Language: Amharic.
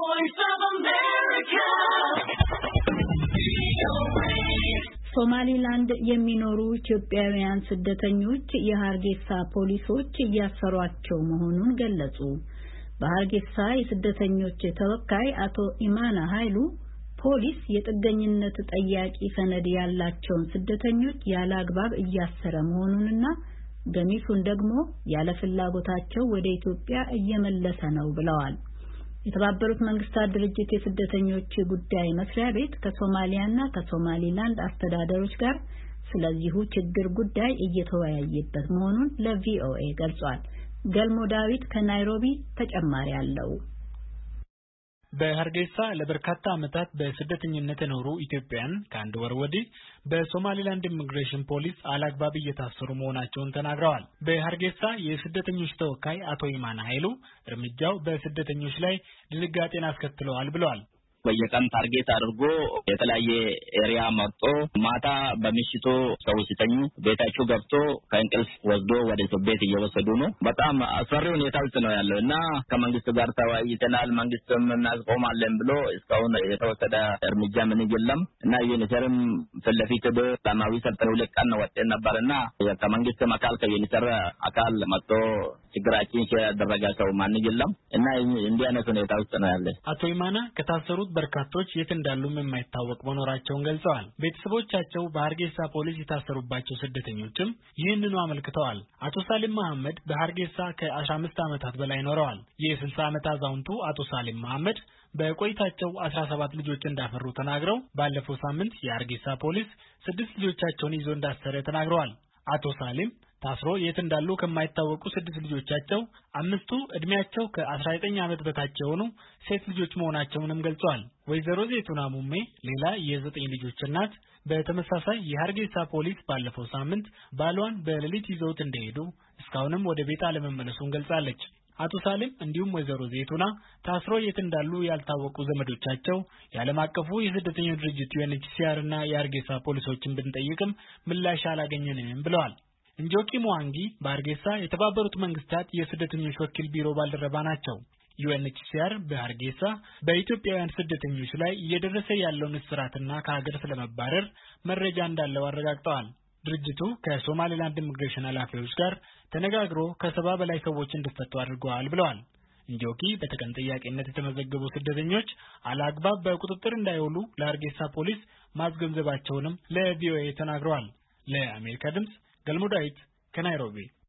voice of America. ሶማሊላንድ የሚኖሩ ኢትዮጵያውያን ስደተኞች የሃርጌሳ ፖሊሶች እያሰሯቸው መሆኑን ገለጹ። በሃርጌሳ የስደተኞች ተወካይ አቶ ኢማና ኃይሉ ፖሊስ የጥገኝነት ጠያቂ ሰነድ ያላቸውን ስደተኞች ያለ አግባብ እያሰረ መሆኑንና ገሚሱን ደግሞ ያለ ፍላጎታቸው ወደ ኢትዮጵያ እየመለሰ ነው ብለዋል። የተባበሩት መንግስታት ድርጅት የስደተኞች ጉዳይ መስሪያ ቤት ከሶማሊያና ከሶማሊላንድ አስተዳደሮች ጋር ስለዚሁ ችግር ጉዳይ እየተወያየበት መሆኑን ለቪኦኤ ገልጿል። ገልሞ ዳዊት ከናይሮቢ ተጨማሪ አለው። በሃርጌሳ ለበርካታ ዓመታት በስደተኝነት የኖሩ ኢትዮጵያን ከአንድ ወር ወዲህ በሶማሊላንድ ኢሚግሬሽን ፖሊስ አላግባብ እየታሰሩ መሆናቸውን ተናግረዋል። በሃርጌሳ የስደተኞች ተወካይ አቶ ኢማና ኃይሉ እርምጃው በስደተኞች ላይ ድንጋጤን አስከትለዋል ብለዋል። በየቀን ታርጌት አድርጎ የተለያየ ኤሪያ መርጦ ማታ በምሽቱ ሰዎች ሲተኙ ቤታቸው ገብቶ ከእንቅልፍ ወስዶ ወደ ቤት እየወሰዱ ነው። በጣም አስፈሪ ሁኔታ ውስጥ ነው ያለው እና ከመንግስት ጋር ተወያይተናል። መንግስትም እናስቆማለን ብሎ እስካሁን የተወሰደ እርምጃ ምን የለም እና ዩኒሰርም ፍለፊት ሰላማዊ ሰልፍ 2 ቀን ወጥተን ነበርና ከመንግስት አካል ከዩኒሰር አካል መጥቶ ችግራችን ያደረገ ሰው ማን የለም እና እንዲህ አይነት ሁኔታ ውስጥ ነው ያለው። አቶ ኢማና ከታሰሩት በርካቶች የት እንዳሉም የማይታወቅ መኖራቸውን ገልጸዋል። ቤተሰቦቻቸው በሃርጌሳ ፖሊስ የታሰሩባቸው ስደተኞችም ይህንኑ አመልክተዋል። አቶ ሳሊም መሐመድ በሃርጌሳ ከ15 ዓመታት በላይ ኖረዋል። የ60 ዓመት አዛውንቱ አቶ ሳሊም መሐመድ በቆይታቸው 17 ልጆች እንዳፈሩ ተናግረው ባለፈው ሳምንት የሃርጌሳ ፖሊስ 6 ልጆቻቸውን ይዞ እንዳሰረ ተናግረዋል። አቶ ሳሊም ታስሮ የት እንዳሉ ከማይታወቁ 6 ልጆቻቸው 5ቱ እድሜያቸው ከ19 ዓመት በታች የሆኑ ሴት ልጆች መሆናቸውንም ገልጸዋል። ወይዘሮ ዘይቱና ሙሜ ሌላ የ9 ልጆች እናት በተመሳሳይ የሃርጌሳ ፖሊስ ባለፈው ሳምንት ባሏን በሌሊት ይዘውት እንደሄዱ እስካሁንም ወደ ቤት አለመመለሱን ገልጻለች። አቶ ሳሊም እንዲሁም ወይዘሮ ዘይቱና ታስሮ የት እንዳሉ ያልታወቁ ዘመዶቻቸው የዓለም አቀፉ የስደተኞች ድርጅት UNHCR እና የሃርጌሳ ፖሊሶችን ብንጠይቅም ምላሽ አላገኘንም ብለዋል። እንጆኪ ሙዋንጊ በሃርጌሳ የተባበሩት መንግስታት የስደተኞች ወኪል ቢሮ ባልደረባ ናቸው። UNHCR በሃርጌሳ በኢትዮጵያውያን ስደተኞች ላይ እየደረሰ ያለውን እስራትና ከሀገር ስለመባረር መረጃ እንዳለው አረጋግጠዋል። ድርጅቱ ከሶማሊላንድ ኢሚግሬሽን ኃላፊዎች ጋር ተነጋግሮ ከ70 በላይ ሰዎች እንዲፈቱ አድርገዋል ብለዋል። እንጆኪ በተቀን ጥያቄነት የተመዘገቡ ስደተኞች አላግባብ በቁጥጥር እንዳይውሉ ለሃርጌሳ ፖሊስ ማስገንዘባቸውንም ለቪኦኤ ተናግረዋል። ለአሜሪካ ድምጽ ገልሞ ዳዊት ከናይሮቢ